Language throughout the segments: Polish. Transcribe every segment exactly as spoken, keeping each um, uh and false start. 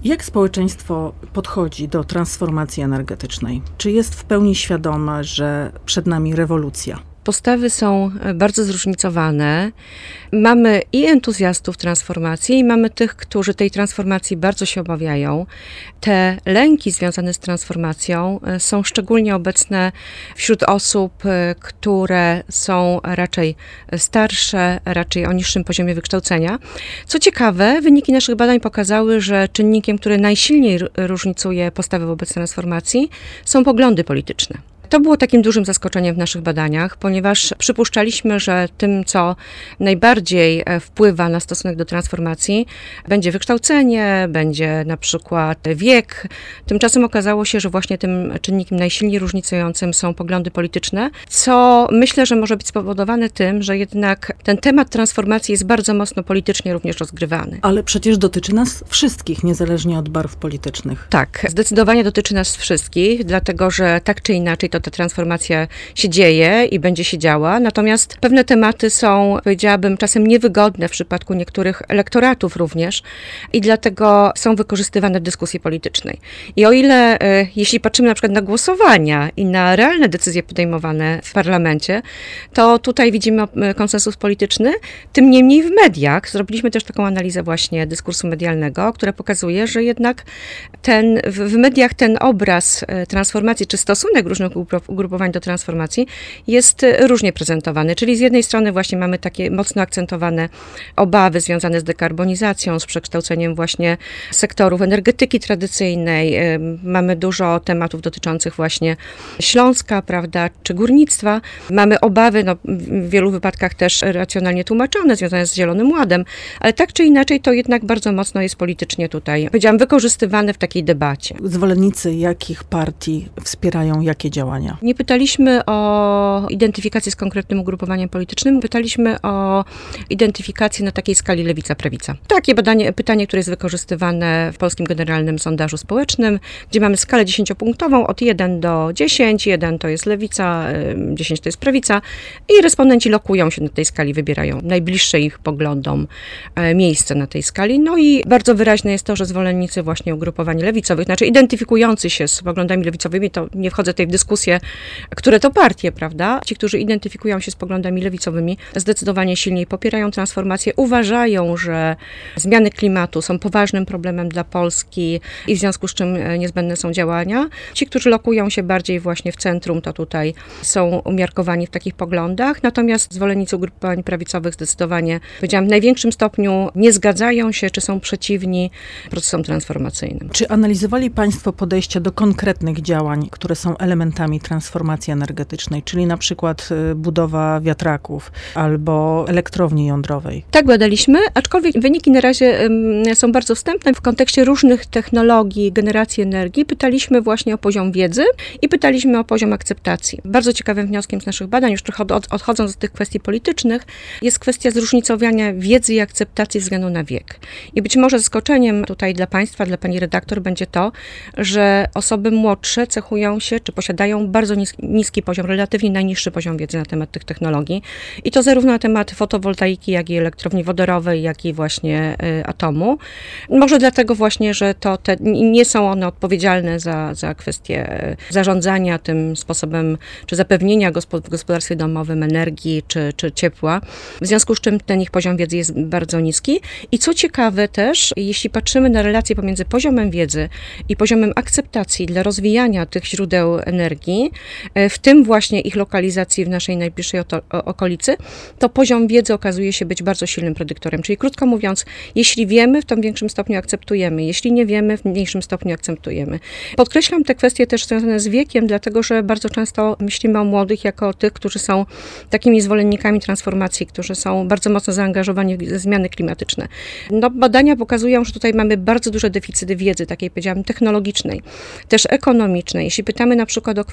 Jak społeczeństwo podchodzi do transformacji energetycznej? Czy jest w pełni świadome, że przed nami rewolucja? Postawy są bardzo zróżnicowane. Mamy i entuzjastów transformacji, i mamy tych, którzy tej transformacji bardzo się obawiają. Te lęki związane z transformacją są szczególnie obecne wśród osób, które są raczej starsze, raczej o niższym poziomie wykształcenia. Co ciekawe, wyniki naszych badań pokazały, że czynnikiem, który najsilniej różnicuje postawy wobec transformacji, są poglądy polityczne. To było takim dużym zaskoczeniem w naszych badaniach, ponieważ przypuszczaliśmy, że tym, co najbardziej wpływa na stosunek do transformacji, będzie wykształcenie, będzie na przykład wiek. Tymczasem okazało się, że właśnie tym czynnikiem najsilniej różnicującym są poglądy polityczne, co myślę, że może być spowodowane tym, że jednak ten temat transformacji jest bardzo mocno politycznie również rozgrywany. Ale przecież dotyczy nas wszystkich, niezależnie od barw politycznych. Tak, zdecydowanie dotyczy nas wszystkich, dlatego że tak czy inaczej to ta transformacja się dzieje i będzie się działa, natomiast pewne tematy są, powiedziałabym, czasem niewygodne w przypadku niektórych elektoratów również i dlatego są wykorzystywane w dyskusji politycznej. I o ile, jeśli patrzymy na przykład na głosowania i na realne decyzje podejmowane w parlamencie, to tutaj widzimy konsensus polityczny, tym niemniej w mediach zrobiliśmy też taką analizę właśnie dyskursu medialnego, która pokazuje, że jednak ten, w mediach ten obraz transformacji, czy stosunek różnych ugrupowań do transformacji jest różnie prezentowany. Czyli z jednej strony właśnie mamy takie mocno akcentowane obawy związane z dekarbonizacją, z przekształceniem właśnie sektorów energetyki tradycyjnej. Mamy dużo tematów dotyczących właśnie Śląska, prawda, czy górnictwa. Mamy obawy, no, w wielu wypadkach też racjonalnie tłumaczone, związane z Zielonym Ładem, ale tak czy inaczej to jednak bardzo mocno jest politycznie tutaj, powiedziałam, wykorzystywane w takiej debacie. Zwolennicy jakich partii wspierają jakie działania? Nie pytaliśmy o identyfikację z konkretnym ugrupowaniem politycznym, pytaliśmy o identyfikację na takiej skali lewica-prawica. Takie badanie, pytanie, które jest wykorzystywane w Polskim Generalnym Sondażu Społecznym, gdzie mamy skalę dziesięciopunktową od jeden do dziesięciu, jeden to jest lewica, dziesięć to jest prawica i respondenci lokują się na tej skali, wybierają najbliższe ich poglądom miejsce na tej skali. No i bardzo wyraźne jest to, że zwolennicy właśnie ugrupowań lewicowych, znaczy identyfikujący się z poglądami lewicowymi, to nie wchodzę tutaj w dyskusję, które to partie, prawda? Ci, którzy identyfikują się z poglądami lewicowymi, zdecydowanie silniej popierają transformację, uważają, że zmiany klimatu są poważnym problemem dla Polski i w związku z czym niezbędne są działania. Ci, którzy lokują się bardziej właśnie w centrum, to tutaj są umiarkowani w takich poglądach, natomiast zwolennicy ugrupowań prawicowych zdecydowanie, powiedziałam, w największym stopniu nie zgadzają się, czy są przeciwni procesom transformacyjnym. Czy analizowali Państwo podejścia do konkretnych działań, które są elementami transformacji energetycznej, czyli na przykład budowa wiatraków albo elektrowni jądrowej? Tak badaliśmy, aczkolwiek wyniki na razie um, są bardzo wstępne. W kontekście różnych technologii generacji energii pytaliśmy właśnie o poziom wiedzy i pytaliśmy o poziom akceptacji. Bardzo ciekawym wnioskiem z naszych badań, już trochę od, odchodząc od tych kwestii politycznych, jest kwestia zróżnicowania wiedzy i akceptacji ze względu na wiek. I być może zaskoczeniem tutaj dla Państwa, dla Pani redaktor będzie to, że osoby młodsze cechują się, czy posiadają bardzo niski, niski poziom, relatywnie najniższy poziom wiedzy na temat tych technologii. I to zarówno na temat fotowoltaiki, jak i elektrowni wodorowej, jak i właśnie y, atomu. Może dlatego właśnie, że to te, nie są one odpowiedzialne za, za kwestię y, zarządzania tym sposobem, czy zapewnienia gospo, w gospodarstwie domowym energii, czy, czy ciepła. W związku z czym ten ich poziom wiedzy jest bardzo niski. I co ciekawe też, jeśli patrzymy na relację pomiędzy poziomem wiedzy i poziomem akceptacji dla rozwijania tych źródeł energii, w tym właśnie ich lokalizacji w naszej najbliższej okolicy, to poziom wiedzy okazuje się być bardzo silnym predyktorem. Czyli krótko mówiąc, jeśli wiemy, w tym większym stopniu akceptujemy. Jeśli nie wiemy, w mniejszym stopniu akceptujemy. Podkreślam te kwestie też związane z wiekiem, dlatego że bardzo często myślimy o młodych jako o tych, którzy są takimi zwolennikami transformacji, którzy są bardzo mocno zaangażowani w zmiany klimatyczne. No, badania pokazują, że tutaj mamy bardzo duże deficyty wiedzy, takiej powiedziałam technologicznej, też ekonomicznej. Jeśli pytamy na przykład o kwestię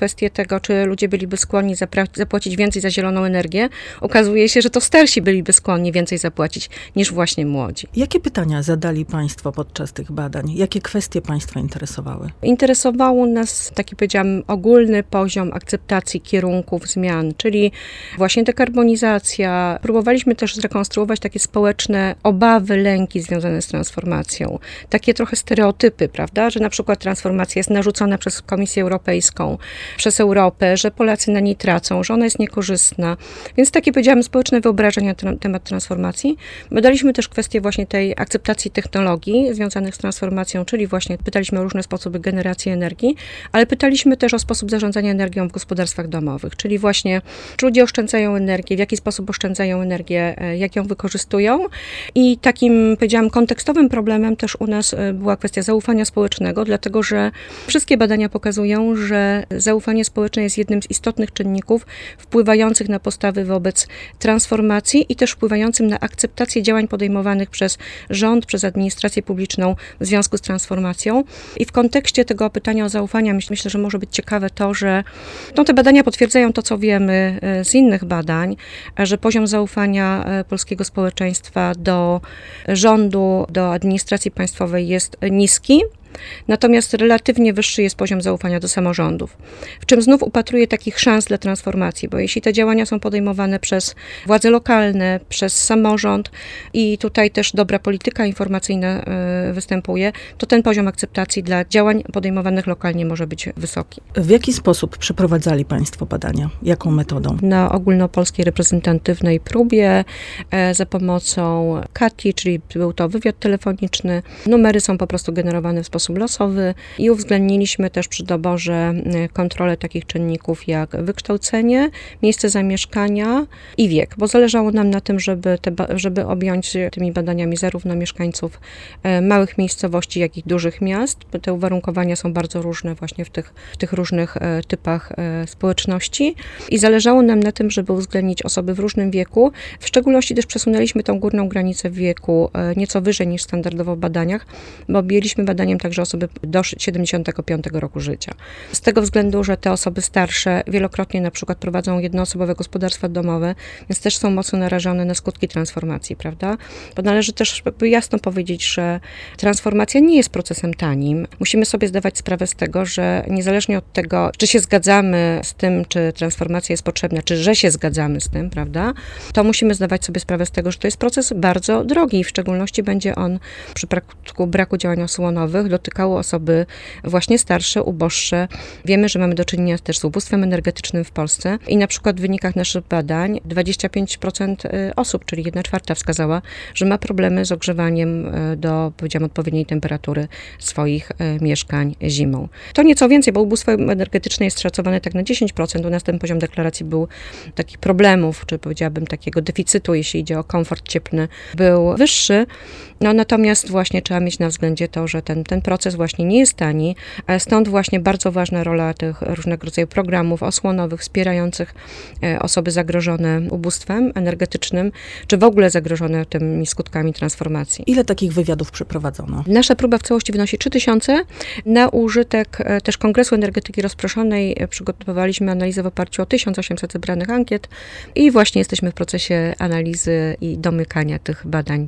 kwestię tego, czy ludzie byliby skłonni zapra- zapłacić więcej za zieloną energię, okazuje się, że to starsi byliby skłonni więcej zapłacić niż właśnie młodzi. Jakie pytania zadali Państwo podczas tych badań? Jakie kwestie Państwa interesowały? Interesowało nas, taki powiedziałam, ogólny poziom akceptacji kierunków zmian, czyli właśnie dekarbonizacja. Próbowaliśmy też zrekonstruować takie społeczne obawy, lęki związane z transformacją. Takie trochę stereotypy, prawda, że na przykład transformacja jest narzucona przez Komisję Europejską, przez Europę, że Polacy na niej tracą, że ona jest niekorzystna. Więc takie, powiedziałam, społeczne wyobrażenia na temat transformacji. Badaliśmy też kwestię właśnie tej akceptacji technologii związanych z transformacją, czyli właśnie pytaliśmy o różne sposoby generacji energii, ale pytaliśmy też o sposób zarządzania energią w gospodarstwach domowych, czyli właśnie, czy ludzie oszczędzają energię, w jaki sposób oszczędzają energię, jak ją wykorzystują. I takim, powiedziałam, kontekstowym problemem też u nas była kwestia zaufania społecznego, dlatego że wszystkie badania pokazują, że zaufanie społeczne jest jednym z istotnych czynników wpływających na postawy wobec transformacji i też wpływającym na akceptację działań podejmowanych przez rząd, przez administrację publiczną w związku z transformacją. I w kontekście tego pytania o zaufanie myślę, że może być ciekawe to, że no, te badania potwierdzają to, co wiemy z innych badań, że poziom zaufania polskiego społeczeństwa do rządu, do administracji państwowej jest niski. Natomiast relatywnie wyższy jest poziom zaufania do samorządów, w czym znów upatruję takich szans dla transformacji, bo jeśli te działania są podejmowane przez władze lokalne, przez samorząd i tutaj też dobra polityka informacyjna występuje, to ten poziom akceptacji dla działań podejmowanych lokalnie może być wysoki. W jaki sposób przeprowadzali Państwo badania? Jaką metodą? Na ogólnopolskiej reprezentatywnej próbie za pomocą K A T I, czyli był to wywiad telefoniczny. Numery są po prostu generowane w sposób losowy i uwzględniliśmy też przy doborze kontrolę takich czynników jak wykształcenie, miejsce zamieszkania i wiek, bo zależało nam na tym, żeby, te, żeby objąć tymi badaniami zarówno mieszkańców małych miejscowości, jak i dużych miast. Te uwarunkowania są bardzo różne właśnie w tych, w tych różnych typach społeczności i zależało nam na tym, żeby uwzględnić osoby w różnym wieku. W szczególności też przesunęliśmy tą górną granicę wieku nieco wyżej niż standardowo w badaniach, bo objęliśmy badaniem także osoby do siedemdziesiątego piątego roku życia. Z tego względu, że te osoby starsze wielokrotnie na przykład prowadzą jednoosobowe gospodarstwa domowe, więc też są mocno narażone na skutki transformacji, prawda? Bo należy też jasno powiedzieć, że transformacja nie jest procesem tanim. Musimy sobie zdawać sprawę z tego, że niezależnie od tego, czy się zgadzamy z tym, czy transformacja jest potrzebna, czy że się zgadzamy z tym, prawda? To musimy zdawać sobie sprawę z tego, że to jest proces bardzo drogi i w szczególności będzie on w przypadku braku działań osłonowych dotykało osoby właśnie starsze, uboższe. Wiemy, że mamy do czynienia też z ubóstwem energetycznym w Polsce i na przykład w wynikach naszych badań dwadzieścia pięć procent osób, czyli jedna czwarta wskazała, że ma problemy z ogrzewaniem do, powiedziałam, odpowiedniej temperatury swoich mieszkań zimą. To nieco więcej, bo ubóstwo energetyczne jest szacowane tak na dziesięć procent. U nas ten poziom deklaracji był takich problemów, czy powiedziałabym takiego deficytu, jeśli idzie o komfort cieplny, był wyższy. No natomiast właśnie trzeba mieć na względzie to, że ten, ten proces właśnie nie jest tani, stąd właśnie bardzo ważna rola tych różnego rodzaju programów osłonowych, wspierających osoby zagrożone ubóstwem energetycznym, czy w ogóle zagrożone tymi skutkami transformacji. Ile takich wywiadów przeprowadzono? Nasza próba w całości wynosi trzy tysiące. Na użytek też Kongresu Energetyki Rozproszonej przygotowaliśmy analizę w oparciu o tysiąc osiemset zebranych ankiet i właśnie jesteśmy w procesie analizy i domykania tych badań